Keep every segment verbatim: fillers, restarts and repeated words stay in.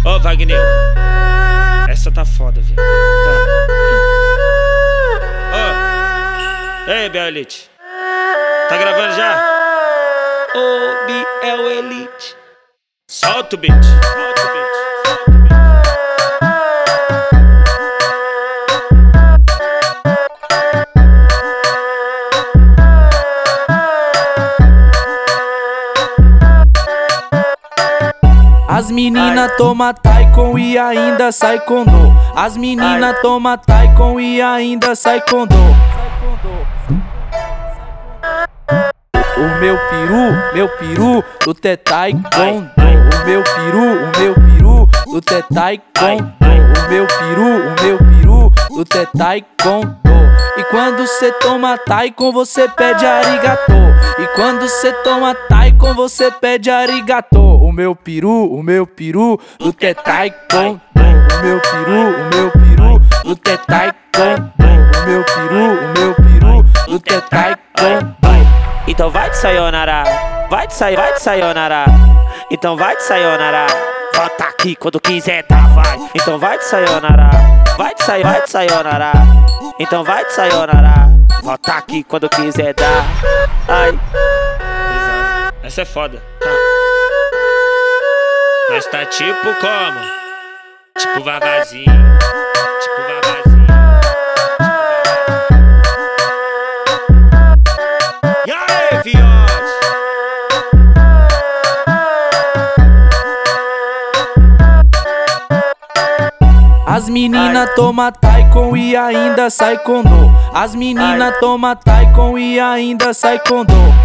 Ô, Wagner, essa tá foda, viado. Ô, ei, Biel Elite, tá gravando já? Ô, Biel Elite, solta o beat, solta o beat. As menina toma Taikon e ainda sai com dor. As menina toma Taikon e ainda sai com dor. O meu peru, meu peru, o te Taikon. O meu peru, o meu peru, o te Taikon. O meu peru, o meu peru, o te Taikon. E quando cê toma Taikon, você pede arigatô. E quando cê toma Taikon, você pede arigatô. O meu peru, o meu peru, o te Taikon. O meu peru, o meu peru, o te Taikon. O meu peru, o meu peru, o te Taikon. Então vai de sayonara, vai de sai, vai de sayonara. Então vai de sayonara, volta aqui quando quiser, tá, vai. Então vai de sayonara, vai de sai, vai de sayonara. Então vai de sayonara, volta aqui quando quiser dar. Ai, essa é foda. Nós tá tipo como? Tipo vagarzinho, tipo vagarzinho. E aí, fiote? As menina toma Taikon e ainda sai com dor. As menina toma Taikon e ainda sai com dor.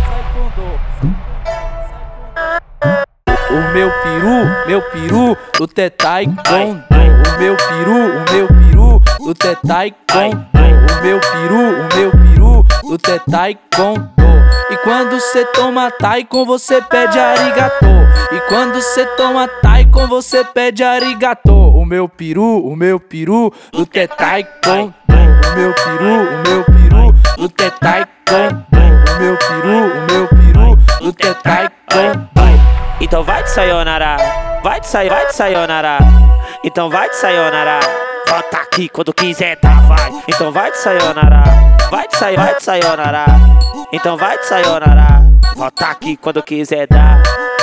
O meu peru, meu peru, o te Taikon. O meu peru, o meu peru, o te Taikon. O meu peru, o meu peru, o te Taikon. E quando cê toma Taikon, você pede arigatô. E quando cê toma Taikon, você pede arigatô. O meu peru, o meu peru, o te Taikon. O meu peru, o meu peru, o te Taikon. O meu peru, o meu peru, o te Taikon. Então vai de sayonara, vai de sai, vai de sayonara. Então vai de sayonara, volta aqui quando quiser, tá, vai. Então vai de sayonara, vai de sai, vai de sayonara. Então vai de sayonara, volta aqui quando quiser dar.